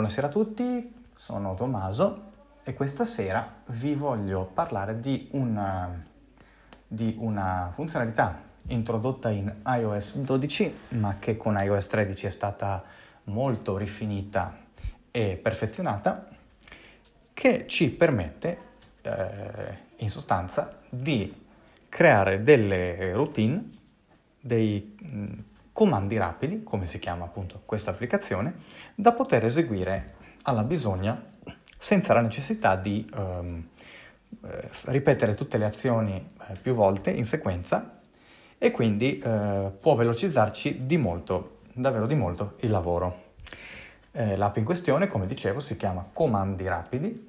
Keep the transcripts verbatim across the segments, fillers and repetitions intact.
Buonasera a tutti, sono Tommaso e questa sera vi voglio parlare di una, di una funzionalità introdotta in i O S dodici, ma che con i O S tredici è stata molto rifinita e perfezionata, che ci permette eh, in sostanza di creare delle routine, dei mh, comandi rapidi, come si chiama appunto questa applicazione, da poter eseguire alla bisogna senza la necessità di ehm, eh, ripetere tutte le azioni eh, più volte in sequenza, e quindi eh, può velocizzarci di molto, davvero di molto, il lavoro. Eh, l'app in questione, come dicevo, si chiama Comandi Rapidi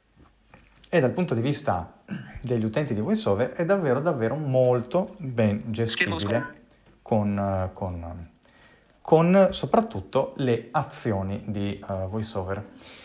e dal punto di vista degli utenti di VoiceOver è davvero davvero molto ben gestibile con, con, con soprattutto le azioni di uh, VoiceOver.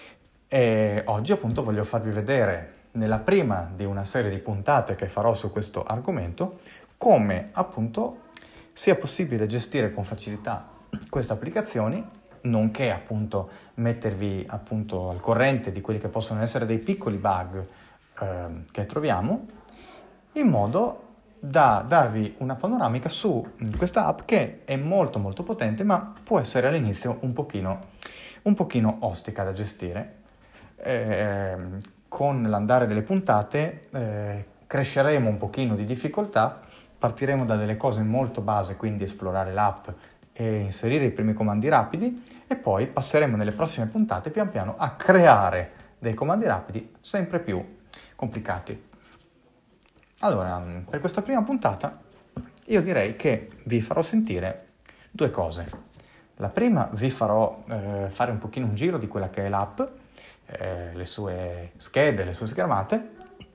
E oggi appunto voglio farvi vedere, nella prima di una serie di puntate che farò su questo argomento, come appunto sia possibile gestire con facilità queste applicazioni, nonché appunto mettervi appunto al corrente di quelli che possono essere dei piccoli bug eh, che troviamo, in modo da darvi una panoramica su questa app che è molto molto potente, ma può essere all'inizio un pochino, un pochino ostica da gestire. Eh, con l'andare delle puntate eh, cresceremo un pochino di difficoltà, partiremo da delle cose molto base, quindi esplorare l'app e inserire i primi comandi rapidi, e poi passeremo nelle prossime puntate pian piano a creare dei comandi rapidi sempre più complicati. Allora, per questa prima puntata io direi che vi farò sentire due cose. La prima, vi farò eh, fare un pochino un giro di quella che è l'app, eh, le sue schede, le sue schermate,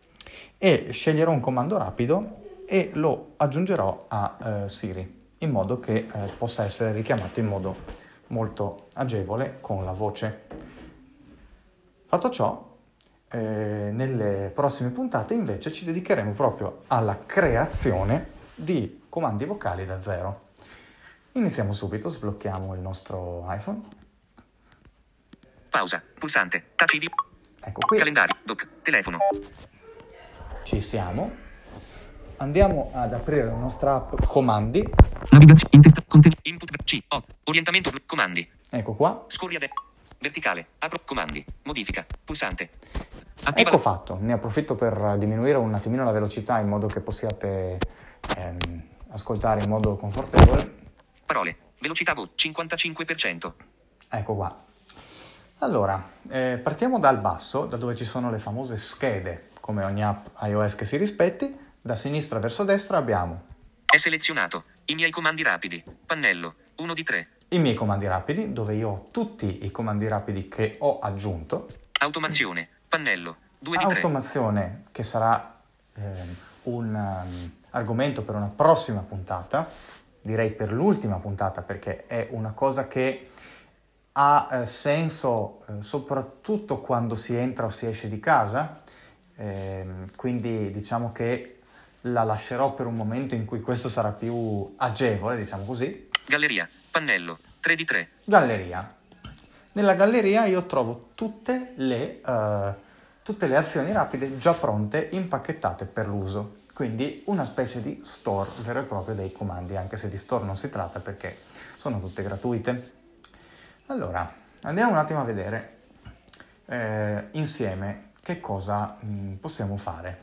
e sceglierò un comando rapido e lo aggiungerò a eh, Siri, in modo che eh, possa essere richiamato in modo molto agevole con la voce. Fatto ciò, Eh, nelle prossime puntate invece ci dedicheremo proprio alla creazione di comandi vocali da zero. Iniziamo subito, sblocchiamo il nostro iPhone. Pausa, pulsante, touch I D. Ecco qui. Calendario, doc, telefono. Ci siamo. Andiamo ad aprire la nostra app Comandi. Navigazione, in testa, contenuti, input, C, O, orientamento, comandi. Ecco qua. Scorri a destra, verticale, apro, comandi, modifica, pulsante. Attiva Ecco la... fatto, ne approfitto per diminuire un attimino la velocità in modo che possiate ehm, ascoltare in modo confortevole. Parole, velocità voce, cinquantacinque per cento. Ecco qua. Allora, eh, partiamo dal basso, da dove ci sono le famose schede, come ogni app iOS che si rispetti. Da sinistra verso destra abbiamo... È selezionato, i miei comandi rapidi, pannello, uno di tre. I miei comandi rapidi, dove io ho tutti i comandi rapidi che ho aggiunto. Automazione, pannello, due di tre. Automazione, che sarà eh, un um, argomento per una prossima puntata, direi per l'ultima puntata, perché è una cosa che ha eh, senso eh, soprattutto quando si entra o si esce di casa, eh, quindi diciamo che la lascerò per un momento in cui questo sarà più agevole, diciamo così. Galleria, pannello, tre di tre. Galleria. Nella galleria io trovo tutte le, uh, tutte le azioni rapide già pronte, impacchettate per l'uso. Quindi una specie di store vero e proprio dei comandi, anche se di store non si tratta perché sono tutte gratuite. Allora, andiamo un attimo a vedere eh, insieme che cosa mh, possiamo fare.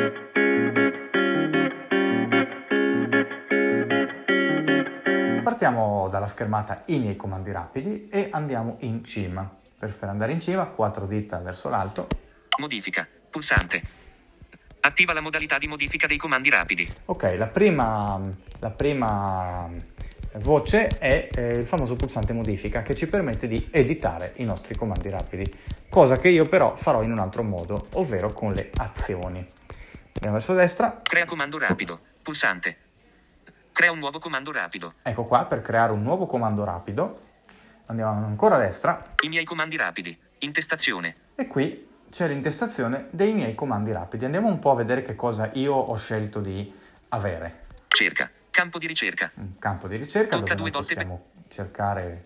Partiamo dalla schermata I miei comandi rapidi e andiamo in cima. Per andare in cima, quattro dita verso l'alto. Modifica, pulsante. Attiva la modalità di modifica dei comandi rapidi. Ok, la prima, la prima voce è eh, il famoso pulsante modifica, che ci permette di editare i nostri comandi rapidi, cosa che io però farò in un altro modo, ovvero con le azioni. Andiamo verso destra. Crea comando rapido, pulsante. Crea un nuovo comando rapido. Ecco qua, per creare un nuovo comando rapido. Andiamo ancora a destra. I miei comandi rapidi, intestazione. E qui c'è l'intestazione dei miei comandi rapidi. Andiamo un po' a vedere che cosa io ho scelto di avere. Cerca, campo di ricerca. Un campo di ricerca Tocca dove due noi volte possiamo cercare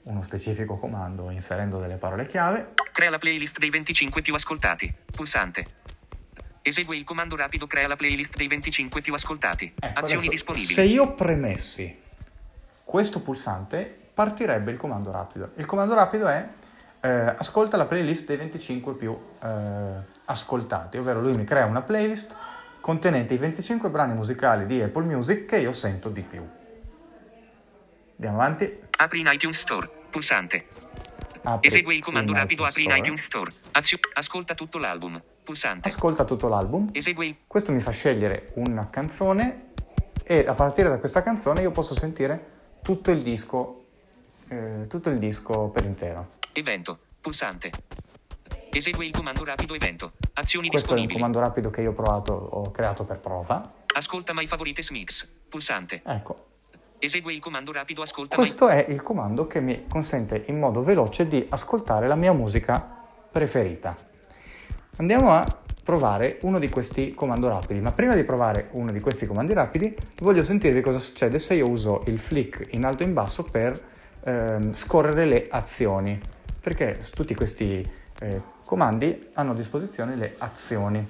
uno specifico comando inserendo delle parole chiave. Crea la playlist dei venticinque più ascoltati. Pulsante. Esegue il comando rapido, crea la playlist dei venticinque più ascoltati. Ecco, Azioni adesso, disponibili. se io premessi questo pulsante, partirebbe il comando rapido. Il comando rapido è eh, ascolta la playlist dei venticinque più eh, ascoltati, ovvero lui mi crea una playlist contenente i venticinque brani musicali di Apple Music che io sento di più. Andiamo avanti. Apri in iTunes Store. Pulsante. Apri Esegue il comando in rapido, iTunes apri in Store. iTunes Store. Azio- ascolta tutto l'album. Pulsante. Ascolta tutto l'album. Esegue il... Questo mi fa scegliere una canzone e a partire da questa canzone io posso sentire tutto il disco, eh, tutto il disco per intero. Evento. Pulsante. Esegue il comando rapido evento. Azioni Questo è un disponibili. comando rapido che io ho provato, ho creato per prova. Ascolta My Favorites Mix. Pulsante. Ecco, Esegue il comando rapido, ascolta My... questo è il comando che mi consente in modo veloce di ascoltare la mia musica preferita. Andiamo a provare uno di questi comando rapidi, ma prima di provare uno di questi comandi rapidi voglio sentirvi cosa succede se io uso il flick in alto e in basso per ehm, scorrere le azioni, perché tutti questi eh, comandi hanno a disposizione le azioni.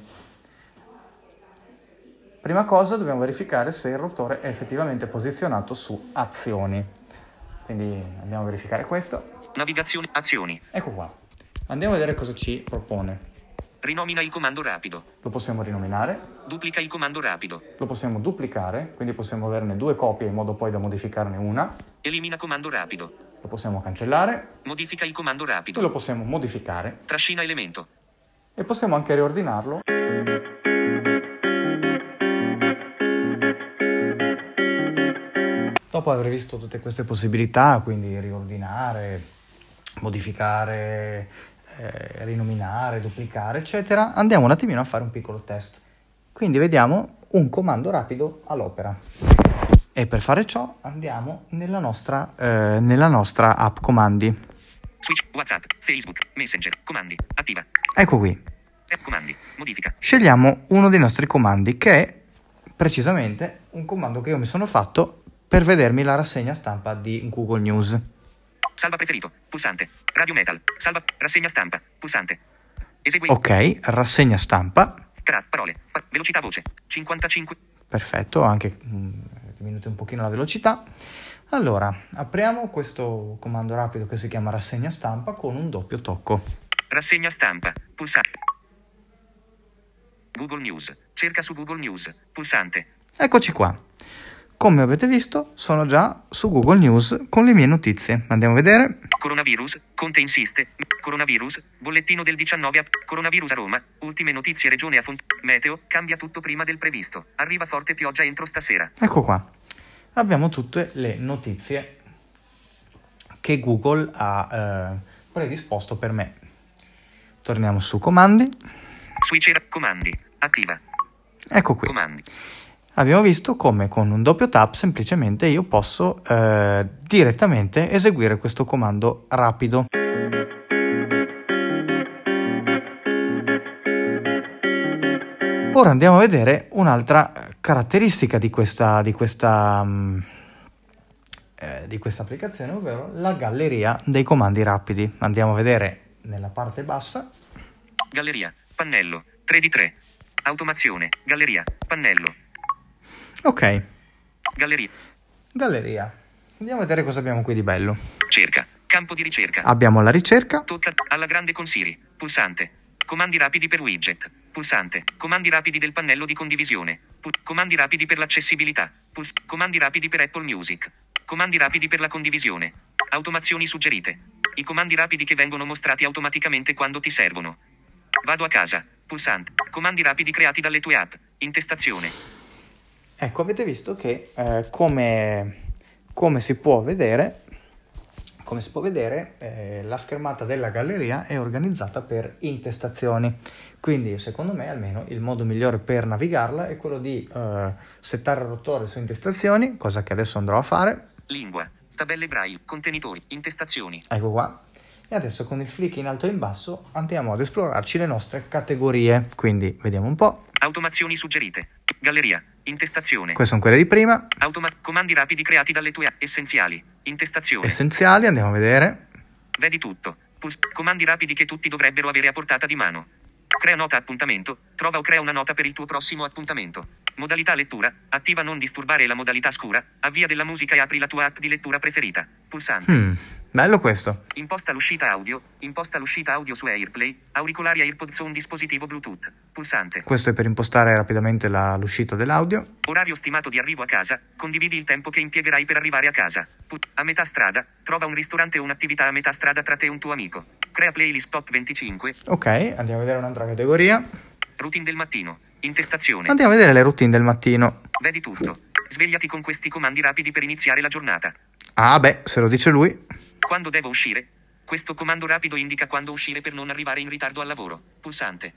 Prima cosa dobbiamo verificare se il rotore è effettivamente posizionato su azioni, quindi andiamo a verificare questo. Navigazione. Azioni. Ecco qua, andiamo a vedere cosa ci propone. Rinomina il comando rapido. Lo possiamo rinominare, Duplica il comando rapido. lo possiamo duplicare, quindi possiamo averne due copie in modo poi da modificarne una, Elimina comando rapido. lo possiamo cancellare Modifica il comando e rapido. lo possiamo modificare Trascina elemento. e possiamo anche riordinarlo. Dopo aver visto tutte queste possibilità, quindi riordinare, modificare, eh, rinominare, duplicare, eccetera, andiamo un attimino a fare un piccolo test. Quindi vediamo un comando rapido all'opera. E per fare ciò andiamo nella nostra, eh, nella nostra app comandi. Switch. WhatsApp. Facebook. Messenger. Comandi. Attiva. Ecco qui. App comandi. Modifica. Scegliamo uno dei nostri comandi che è precisamente un comando che io mi sono fatto per vedermi la rassegna stampa di Google News. Salva preferito. Pulsante. Radio Metal. Salva. Rassegna stampa. Pulsante. Esegui. Ok, rassegna stampa. Craft. Parole. Pa- velocità voce. cinquantacinque. Perfetto, ho anche mm, diminuito un pochino la velocità. Allora, apriamo questo comando rapido che si chiama rassegna stampa con un doppio tocco. Rassegna stampa. Pulsante. Google News. Cerca su Google News. Pulsante. Eccoci qua. Come avete visto, sono già su Google News con le mie notizie. Andiamo a vedere. Coronavirus. Conte insiste. Coronavirus. Bollettino del diciannove ap- Coronavirus a Roma. Ultime notizie regione a Font. Meteo. Cambia tutto prima del previsto. Arriva forte pioggia entro stasera. Ecco qua. Abbiamo tutte le notizie che Google ha eh, predisposto per me. Torniamo su comandi. Switcher. Comandi. Attiva. Ecco qui. Comandi. Abbiamo visto come con un doppio tap semplicemente io posso eh, direttamente eseguire questo comando rapido. Ora andiamo a vedere un'altra caratteristica di questa, di questa, um, eh, di questa applicazione, ovvero la galleria dei comandi rapidi. Andiamo a vedere nella parte bassa. Galleria. Pannello. tre di tre. Automazione. Galleria. Pannello. Ok, Galleria. galleria. Andiamo a vedere cosa abbiamo qui di bello. Cerca. Campo di ricerca. Abbiamo la ricerca. Tocca alla grande con Siri. Pulsante. Comandi rapidi per widget. Pulsante. Comandi rapidi del pannello di condivisione. Pu- comandi rapidi per l'accessibilità. Puls- comandi rapidi per Apple Music. Comandi rapidi per la condivisione. Automazioni suggerite. I comandi rapidi che vengono mostrati automaticamente quando ti servono. Vado a casa. Pulsante. Comandi rapidi creati dalle tue app. Intestazione. Ecco, avete visto che eh, come, come si può vedere, come si può vedere eh, la schermata della galleria è organizzata per intestazioni. Quindi, secondo me, almeno il modo migliore per navigarla è quello di eh, settare il rotore su intestazioni, cosa che adesso andrò a fare. Lingua. Tabelle braille. Contenitori. Intestazioni. Ecco qua. E adesso con il flick in alto e in basso andiamo ad esplorarci le nostre categorie. Quindi, vediamo un po'. Automazioni suggerite. Galleria. Intestazione. Queste sono quelle di prima. Automa- comandi rapidi creati dalle tue app. Essenziali. Intestazione. Essenziali, andiamo a vedere. Vedi tutto. Pus- comandi rapidi che tutti dovrebbero avere a portata di mano. Crea nota appuntamento. Trova o crea una nota per il tuo prossimo appuntamento. Modalità lettura. Attiva non disturbare la modalità scura. Avvia della musica e apri la tua app di lettura preferita. Pulsante. Hmm, bello questo. Imposta l'uscita audio. Imposta l'uscita audio su AirPlay. Auricolari AirPods o un dispositivo Bluetooth. Pulsante. Questo è per impostare rapidamente la- l'uscita dell'audio. Orario stimato di arrivo a casa. Condividi il tempo che impiegherai per arrivare a casa. Pu- a metà strada. Trova un ristorante o un'attività a metà strada tra te e un tuo amico. Crea playlist top venticinque. Ok, andiamo a vedere un'altra categoria. Routine del mattino. Intestazione. Andiamo a vedere le routine del mattino. Vedi tutto. Svegliati con questi comandi rapidi per iniziare la giornata. Ah beh, se lo dice lui. Quando devo uscire? Questo comando rapido indica quando uscire per non arrivare in ritardo al lavoro. Pulsante.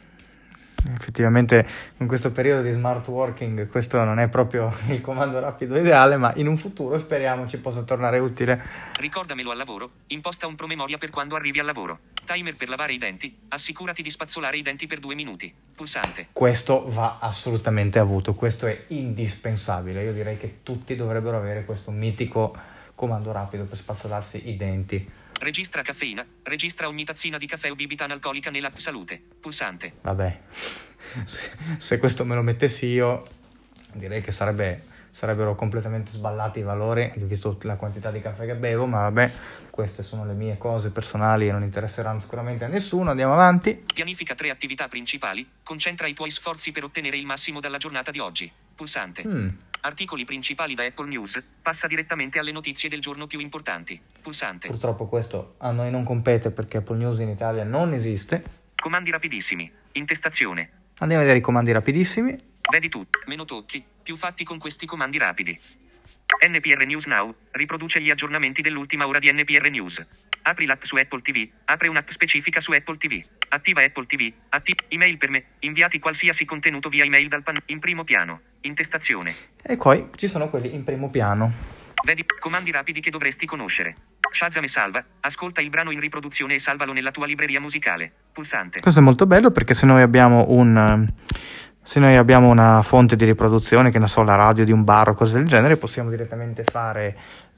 Effettivamente in questo periodo di smart working questo non è proprio il comando rapido ideale, ma in un futuro speriamo ci possa tornare utile. Ricordamelo al lavoro. Imposta un promemoria per quando arrivi al lavoro. Timer per lavare i denti. Assicurati di spazzolare i denti per due minuti. Pulsante. Questo va assolutamente avuto, questo è indispensabile. Io direi che tutti dovrebbero avere questo mitico comando rapido per spazzolarsi i denti. Registra caffeina. Registra ogni tazzina di caffè o bibita analcolica nell'app Salute. Pulsante. Vabbè, se, se questo me lo mettessi io direi che sarebbe, sarebbero completamente sballati i valori, visto la quantità di caffè che bevo, ma vabbè, queste sono le mie cose personali e non interesseranno sicuramente a nessuno. Andiamo avanti. Pianifica tre attività principali. Concentra i tuoi sforzi per ottenere il massimo dalla giornata di oggi. Pulsante. Mm. Articoli principali da Apple News. Passa direttamente alle notizie del giorno più importanti. Pulsante. Purtroppo questo a noi non compete perché Apple News in Italia non esiste. Comandi rapidissimi. Intestazione. Andiamo a vedere i comandi rapidissimi. Vedi tutto. Meno tocchi, più fatti con questi comandi rapidi. N P R News Now. Riproduce gli aggiornamenti dell'ultima ora di N P R News. Apri l'app su Apple ti vu. Apre un'app specifica su Apple ti vu. Attiva Apple ti vu. Atti- email per me. Inviati qualsiasi contenuto via email dal pan. In primo piano. Intestazione. E poi ci sono quelli in primo piano. Vedi comandi rapidi che dovresti conoscere. Shazam e salva. Ascolta il brano in riproduzione e salvalo nella tua libreria musicale. Pulsante. Questo è molto bello perché se noi abbiamo un se noi abbiamo una fonte di riproduzione, che ne so, la radio di un bar o cose del genere, possiamo direttamente fare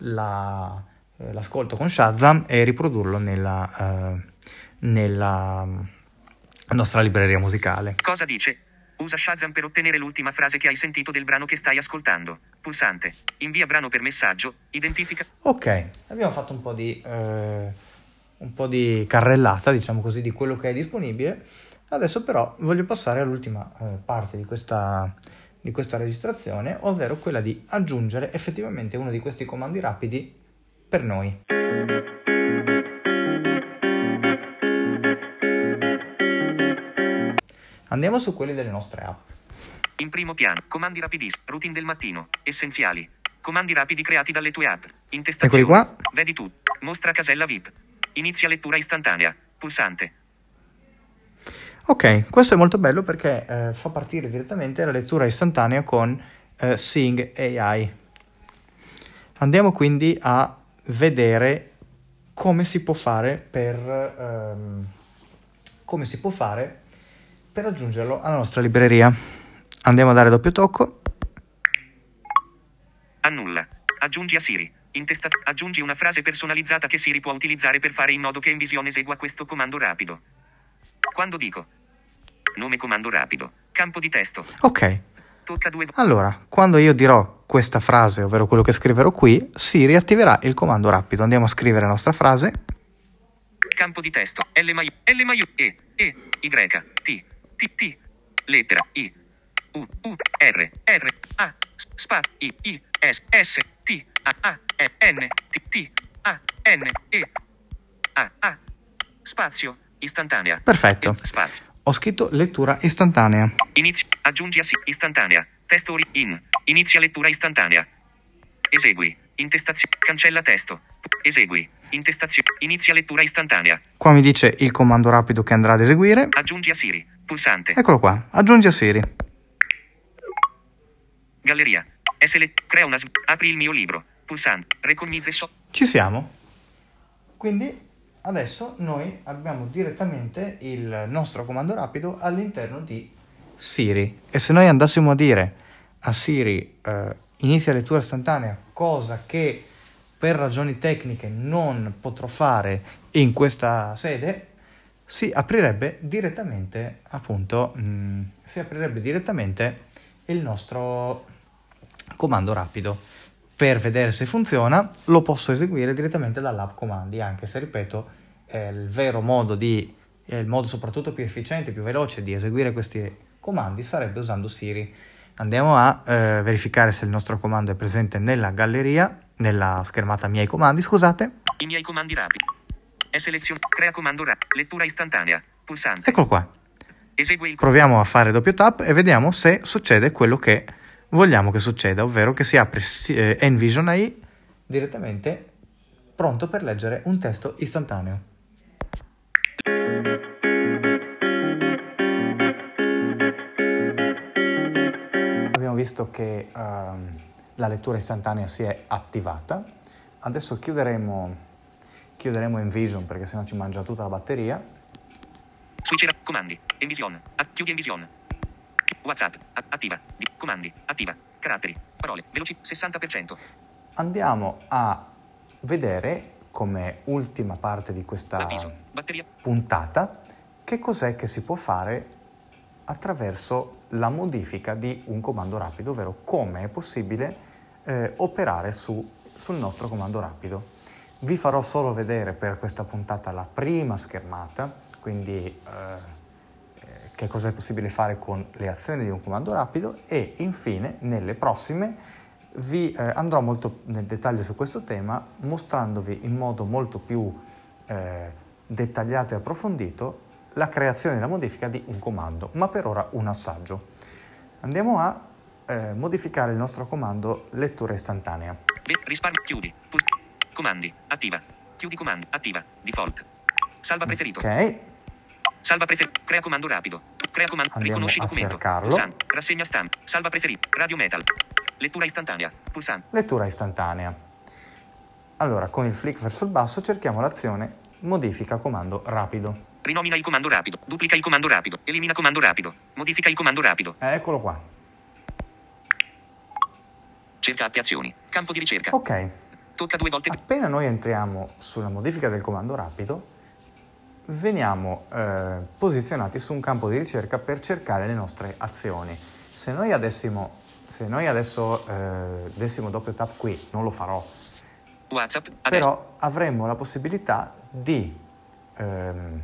la, eh, l'ascolto con Shazam e riprodurlo nella, eh, nella nostra libreria musicale. Cosa dice? Usa Shazam per ottenere l'ultima frase che hai sentito del brano che stai ascoltando. Pulsante. Invia brano per messaggio. Identifica. Ok, abbiamo fatto un po' di eh, un po' di carrellata, diciamo così, di quello che è disponibile. Adesso però voglio passare all'ultima eh, parte di questa, di questa registrazione, ovvero quella di aggiungere effettivamente uno di questi comandi rapidi per noi. Andiamo su quelli delle nostre app. In primo piano. Comandi rapidissimi. Routine del mattino. Essenziali. Comandi rapidi creati dalle tue app. Intestazione. Eccoli qua. Vedi tutto. Mostra casella V I P. Inizia lettura istantanea. Pulsante. Ok, questo è molto bello perché eh, fa partire direttamente la lettura istantanea con eh, Sing A I. Andiamo quindi a vedere come si può fare per ehm, come si può fare per aggiungerlo alla nostra libreria. Andiamo a dare doppio tocco. Annulla. Aggiungi a Siri. Intesta- aggiungi una frase personalizzata che Siri può utilizzare per fare in modo che Envision esegua questo comando rapido. Quando dico nome comando rapido, campo di testo. Ok. Tocca due. Allora, quando io dirò questa frase, ovvero quello che scriverò qui, Siri attiverà il comando rapido. Andiamo a scrivere la nostra frase. Campo di testo. L maiu, L maiu, E, E, Y, T, T, T, lettera, I, U, U, R, R, A, spa, I, I, S, S, T, A, A, E, N, T, T, A, N, E, A, A, spazio, istantanea. Perfetto. E, spazio. Ho scritto lettura istantanea. Inizia, aggiungi a sì, istantanea. Testo ori, in, inizia lettura istantanea. Esegui, intestazione, cancella testo. Esegui, intestazione, inizia lettura istantanea. Qua mi dice il comando rapido che andrà ad eseguire. Aggiungi a Siri, pulsante. Eccolo qua, aggiungi a Siri. Galleria. Sle- crea una sv- apri il mio libro. Pulsante. Recognize shop. Ci siamo. Quindi adesso noi abbiamo direttamente il nostro comando rapido all'interno di Siri. E se noi andassimo a dire a Siri eh, inizia lettura istantanea, cosa che per ragioni tecniche non potrò fare in questa sede, si aprirebbe direttamente, appunto, mh, si aprirebbe direttamente il nostro comando rapido. Per vedere se funziona, lo posso eseguire direttamente dall'app comandi, anche se, ripeto, è il vero modo di, è il modo soprattutto più efficiente, più veloce di eseguire questi comandi sarebbe usando Siri. Andiamo a eh, verificare se il nostro comando è presente nella galleria, nella schermata miei comandi, scusate. I miei comandi rapidi. È selezionato. Crea comando rapido. Lettura istantanea. Pulsante. Eccolo qua. Esegue il Proviamo a fare doppio tap e vediamo se succede quello che vogliamo che succeda, ovvero che si apre eh, Envision A I direttamente pronto per leggere un testo istantaneo. Abbiamo visto che um, la lettura istantanea si è attivata. Adesso chiuderemo, chiuderemo Envision perché sennò ci mangia tutta la batteria. Switcher comandi. Envision. A- chiudi Envision. WhatsApp. A- attiva. Di- comandi. Attiva. Caratteri. Parole. Veloci. sessanta per cento. Andiamo a vedere come ultima parte di questa Avviso. Batteria. puntata che cos'è che si può fare attraverso la modifica di un comando rapido, ovvero come è possibile eh, operare su, sul nostro comando rapido. Vi farò solo vedere per questa puntata la prima schermata, quindi eh, che cosa è possibile fare con le azioni di un comando rapido, e infine nelle prossime vi eh, andrò molto nel dettaglio su questo tema, mostrandovi in modo molto più eh, dettagliato e approfondito la creazione e la modifica di un comando, ma per ora un assaggio. Andiamo a eh, modificare il nostro comando lettura istantanea. Risparmio. Chiudi. Pus- comandi. Attiva. Chiudi comandi. Attiva. Default. Salva preferito. Ok. Salva preferito. Crea comando rapido. Crea comando. Andiamo Riconosci a documento. cercarlo. Pulsante. Rassegna stampa. Salva preferito. Radio metal. Lettura istantanea. Pulsante. Lettura istantanea. Allora, con il flick verso il basso cerchiamo l'azione modifica comando rapido. Rinomina il comando rapido. Duplica il comando rapido. Elimina comando rapido. Modifica il comando rapido. Eh, eccolo qua. Cerca app azioni. Campo di ricerca. Ok. Tocca due volte. Appena noi entriamo sulla modifica del comando rapido, veniamo eh, posizionati su un campo di ricerca per cercare le nostre azioni. Se noi, adessimo, se noi adesso eh, dessimo doppio tap qui, non lo farò, WhatsApp. Adesso. però avremmo la possibilità di ehm,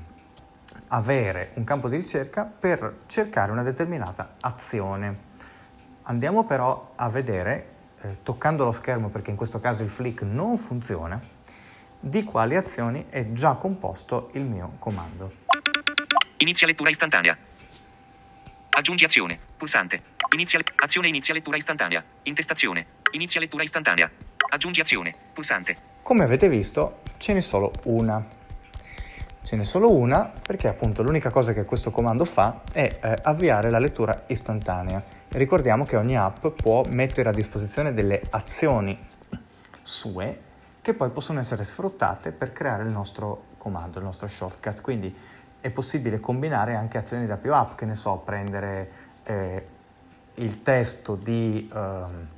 avere un campo di ricerca per cercare una determinata azione. Andiamo però a vedere, eh, toccando lo schermo, perché in questo caso il flick non funziona, di quali azioni è già composto il mio comando. Inizia lettura istantanea. Aggiungi azione. Pulsante. Inizia le- azione inizia lettura istantanea. Intestazione. Inizia lettura istantanea. Aggiungi azione. Pulsante. Come avete visto, ce n'è solo una. Ce n'è solo una perché appunto l'unica cosa che questo comando fa è eh, avviare la lettura istantanea. Ricordiamo che ogni app può mettere a disposizione delle azioni sue che poi possono essere sfruttate per creare il nostro comando, il nostro shortcut. Quindi è possibile combinare anche azioni da più app, che ne so, prendere eh, il testo di, um,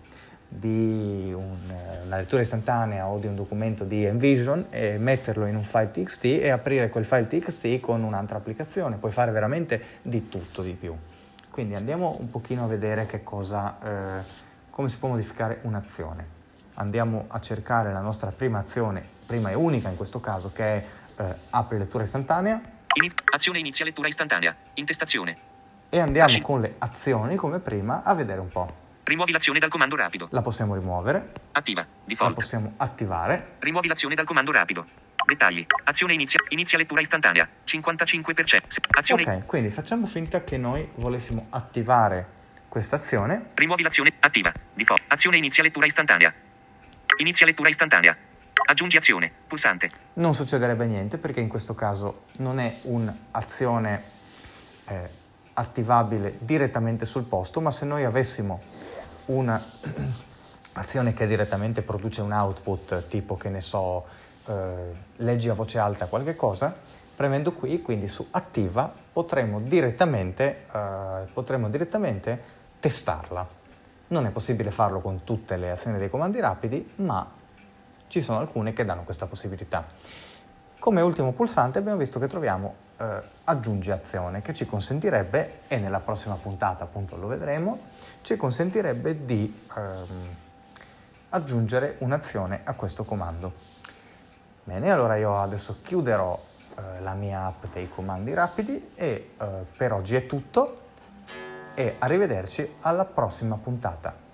di un, una lettura istantanea o di un documento di Envision e metterlo in un file txt e aprire quel file txt con un'altra applicazione. Puoi fare veramente di tutto di più. Quindi andiamo un pochino a vedere che cosa, eh, come si può modificare un'azione. Andiamo a cercare la nostra prima azione, prima e unica in questo caso, che è eh, apri lettura istantanea. Iniz- azione inizia lettura istantanea. Intestazione. E andiamo Fasci- con le azioni come prima a vedere un po'. Rimuovi l'azione dal comando rapido. La possiamo rimuovere, Attiva. la Default. possiamo attivare. Rimuovi l'azione dal comando rapido. Dettagli. Azione inizia. Inizia lettura istantanea. cinquantacinque per cento. Azione. Ok, quindi facciamo finta che noi volessimo attivare questa azione. Rimuovi l'azione. Attiva. Default. Azione inizia lettura istantanea. Inizia lettura istantanea. Aggiungi azione. Pulsante. Non succederebbe niente perché in questo caso non è un'azione eh, attivabile direttamente sul posto, ma se noi avessimo un'azione che direttamente produce un output, tipo che ne so, eh, leggi a voce alta qualche cosa, premendo qui, quindi su attiva, potremo direttamente, eh, potremo direttamente testarla. Non è possibile farlo con tutte le azioni dei comandi rapidi, ma ci sono alcune che danno questa possibilità. Come ultimo pulsante abbiamo visto che troviamo eh, aggiungi azione, che ci consentirebbe, e nella prossima puntata appunto lo vedremo, ci consentirebbe di ehm, aggiungere un'azione a questo comando. Bene, allora io adesso chiuderò eh, la mia app dei comandi rapidi e eh, per oggi è tutto, e arrivederci alla prossima puntata.